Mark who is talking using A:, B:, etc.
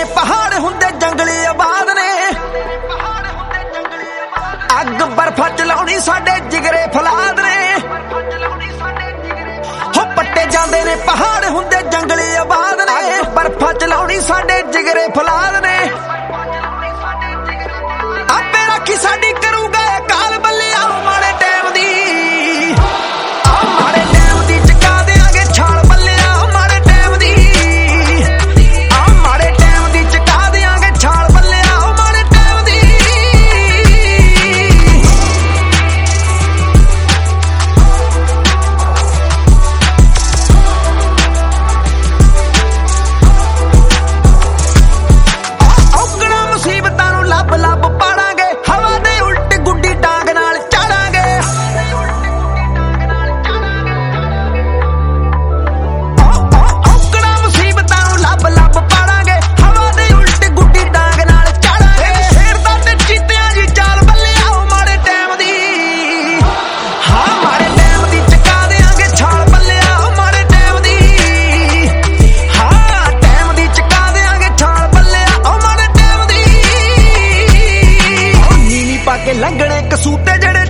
A: ਨੇ ਪਹਾੜ ਹੁੰਦੇ ਜੰਗਲੀ ਆਬਾਦ ਨੇ ਅੱਗ ਬਰਫਾ ਚਲਾਉਣੀ ਸਾਡੇ ਜਿਗਰੇ ਫਲਾਦ ਨੇ ਹੋ ਪੱਟੇ ਜਾਂਦੇ ਨੇ ਪਹਾੜ ਹੁੰਦੇ ਜੰਗਲੀ ਆਬਾਦ ਨੇ ਬਰਫਾ ਚਲਾਉਣੀ ਸਾਡੇ ਜਿਗਰੇ ਫਲਾਦ ਨੇ ਆਪੇ ਰਾਖੀ ਸਾਡੀ ਕਰੂਗਾ ਕਾਲ ਬੱਲਿਆ ਮਾੜੇ ਟਾਈਮ ਦੀ ਮਾੜੇ ਟਾਈਮ ਦੀ ਚੁਕਾ ਦੇਾਂਗੇ ਛਾਲ ਬੱਲਿਆ ਮਾੜੇ ਟਾਈਮ ਦੀ ਮਾੜੇ ਟਾਈਮ ਦੀ ਚੁਕਾ ਦੇਾਂਗੇ ਛਾਲ ਬੱਲਿਆ ਮਾੜੇ ਟਾਈਮ ਦੀ ਔਕੜਾਂ ਮੁਸੀਬਤਾਂ ਨੂੰ ਲੱਭ ਲੱਭ ਪਾੜਾਂਗੇ ਹਵਾ ਦੇ ਉਲਟ ਗੁੱਡੀ ਡਾਂਗ ਨਾਲ ਚਾੜਾਂਗੇ ਔਕੜਾਂ ਮੁਸੀਬਤਾਂ ਨੂੰ ਲੱਭ ਲੱਭ ਪਾੜਾਂਗੇ ਹਵਾ ਦੇ ਉਲਟ ਗੁੱਡੀ ਡਾਂਗ ਨਾਲ ਚਾੜਾਂਗੇ ਸ਼ੇਰ ਦਾ ਤੇ ਚੀਤਿਆਂ ਜੀ ਚਾਲ ਬੱਲਿਆ ਮਾੜੇ ਟਾਈਮ ਦੀ ਹਾਂ ਮਾੜੇ ਟਾਈਮ ਦੀ ਚੁਕਾ ਦੇਾਂਗੇ ਛਾਲ ਬੱਲਿਆ ਮਾੜੇ ਟਾਈਮ ਦੀ ਹਾਂ ਟਾਈਮ ਦੀ ਚੁਕਾ ਦੇਾਂਗੇ ਛਾਲ ਬੱਲਿਆ ਮਾੜੇ ਟਾਈਮ ਦੀ ਨੀਵੀਂ ਪਾ ਕੇ ਲੰਘਣੇ ਕਸੂਤੇ ਜਿਹੜੇ